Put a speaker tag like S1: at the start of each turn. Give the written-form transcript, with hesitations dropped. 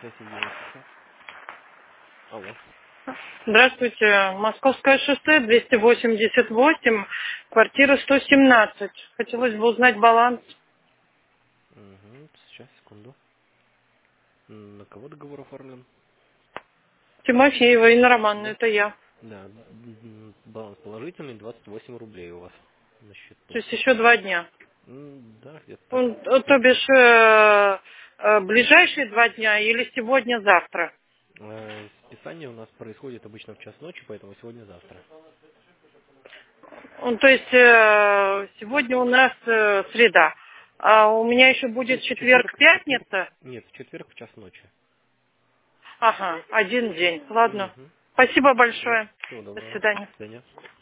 S1: соседнего часа. Алло.
S2: Здравствуйте. Московское шоссе, 288, квартира 117. Хотелось бы узнать баланс.
S1: Угу, сейчас, секунду. На кого договор оформлен?
S2: Тимофеева, Инна Романовна,
S1: Да?
S2: это я.
S1: Да, баланс положительный, 28 рублей у вас на
S2: То
S1: счету.
S2: есть еще 2 дня.
S1: Да, где-то так.
S2: То бишь, ближайшие 2 дня или сегодня-завтра?
S1: Списание у нас происходит обычно в час ночи, поэтому сегодня-завтра.
S2: То есть, сегодня у нас среда. А у меня еще будет
S1: В четверг,
S2: четверг-пятница.
S1: нет, в четверг в час ночи.
S2: Ага, один день. Ладно.
S1: Угу.
S2: Спасибо
S1: Да,
S2: большое.
S1: всего
S2: До
S1: доброго.
S2: свидания.
S1: До свидания.